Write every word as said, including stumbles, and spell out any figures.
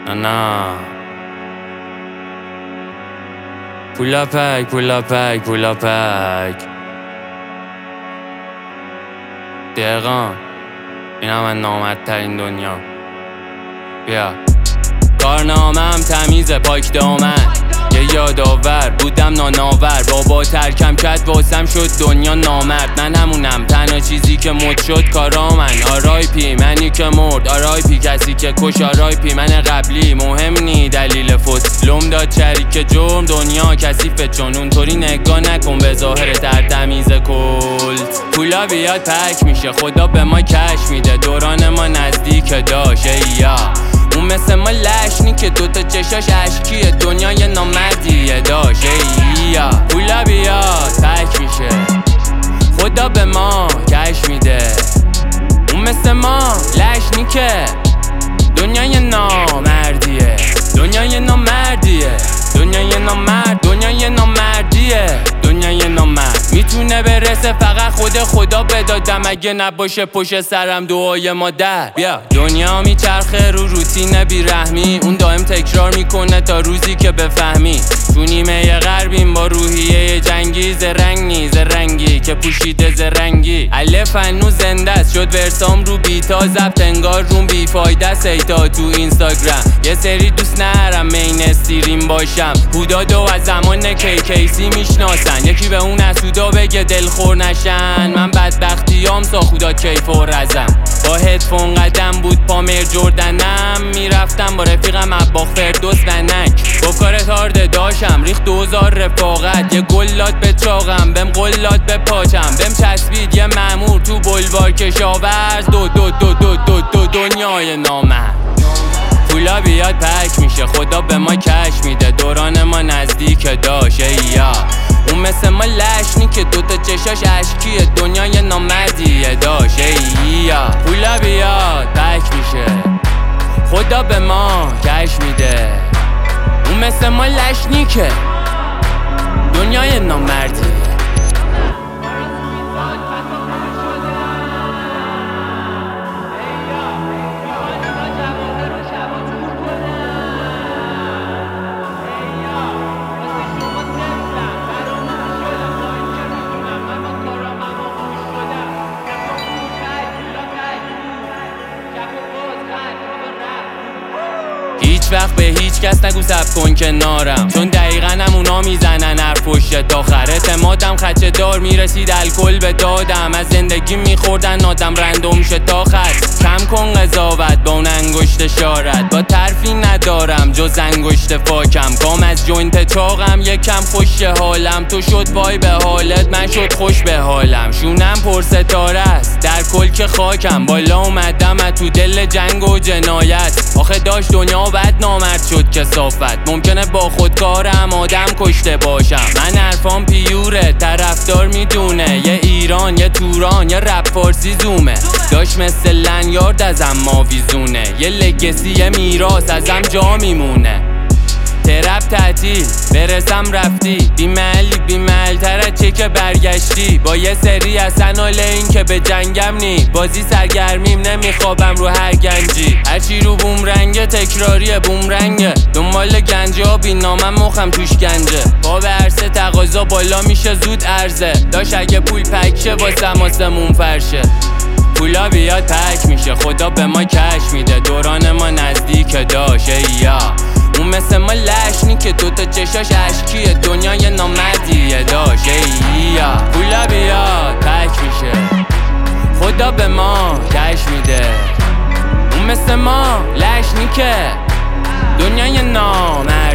نه نه پولا پک پولا پک پولا پک دقیقا این هم من نامردترین دنیا. بیا کارنامه‌ام تمیزه پاک دامن، یه یادآور بودم ناناور، بابا ترکم کرد واسم شد دنیا نامرد. من همونم تنها چیزی که مد شد کارامن. آرای پی منی که مرد، آرای پی کسی که کش، آرای پی من قبلی مهم نی دلیل فوت لوم داد شریک جرم. دنیا کثیفه چون اونطوری نگاه نکن به ظاهر در تمیز کلت. پولا بیاد پک میشه خدا به ما کش میده، دوران ما نزدیک داشت ایا اون مثل ما لشنی که دوتا چشاش اشکیه، دنیای نامردیه داشت ایا پولا بیاد پک میشه خدا به ما کش میده، اون مثل ما لشنی که دنیای نامردیه، دنیای نامردیه، دنیای نامرد، دنیای نامردیه، دنیای نامرد. میتونه برسه فقط خود خدا بدادم، اگه نباشه پشت سرم دعای مادر. بیا دنیا میچرخه رو روتین بیرحمی، اون دائم تکرار میکنه تا روزی که بفهمی. تو نیمه غربیم با روحیه جنگی، زرنگ نی زرنگی که پوشیده زرنگی. الف هنوز زنده است شد ورسام رو بیتا ضبط انگار روم بیفایده سیتا تو اینستاگرام. یه سری دوست نرم مین استریم باشم، هودادو از زمان کی کیسی میشناسن، یکی به اون اسودا بگه دلخور نشن. من بدبختیام سا خدا کیف و رزم، با هدفون قدم بود پامیر جردنم، میرفتم با رفیقم عباق فردوس ونک. با کار تارده داشم ریخت دوزار رفاقت، یه گلات به چاقم بهم قلات به پاچم، بهم چسبید یه مأمور تو بلوار کشاورز. دو دو دو دو دو دو دنیای نامرد. پولا بیاد پک میشه خدا به ما کش میده، دوران ما نزدیک داشت ایا اون مثل ما لشنی که دوتا چشاش اشکیه، دنیای نامردیه داشت ایا پولا بیاد پک میشه خدا به ما کش میده، اون مثل ما لشنی که دنیای نامردیه. هیچ وقت به هیچ کس نگو سب کن کنارم، چون دقیقا همونا میزنن هر پشت آخر. اعتمادم خچه دار میرسید الکل به دادم، از زندگی میخوردن آدم رندوم شه تا خط. کم کن قضاوت با اون انگشت شارت، با ترفی ندارم جز انگشت فاکم. کام از جوینت چاقم یکم خوش حالم، تو شد وای به حالت من شد خوش به حالم. شونم پر ستاره است در کل که خاکم، بالا اومدم از تو دل جنگ و جنایت. آخه داشت دنیا بد نامرد شد کثافت، ممکنه با خودکارم آدم کشته باشم. من حرفام پیوره طرفدار میدونه، یه ایران یه توران یه رپ فارسی زومه. داشت مثل لنیارد ازم ماویزونه، یه لگسی یه میراث ازم جا میمونه. ترپ تعطیل برسم رفتی، بیمحلی بیمحل تر از چه که برگشتی. با یه سری اصلا حال این که به جنگم نی، بازی سرگرمیم نمیخوابم رو هر گنجی. هرچی رو بوم رنگه تکراریه بوم رنگه، دنبال گنجه ها بی نامم مخم توش گنجه. با به عرصه تقاضا بالا میشه زود عرضه، داشت اگه پول پکشه واسم آسمون فرشه. پولا بیاد پک میشه خدا به ما کش میده، دوران ما نزدیک داشت ایا اون مثل ما لشنی که دوتا چشاش اشکیه، دنیای نامردیه داشت ایا پولا بیاد پک میشه خدا به ما کش میده، اون مثل ما لشنی که دنیای نامرد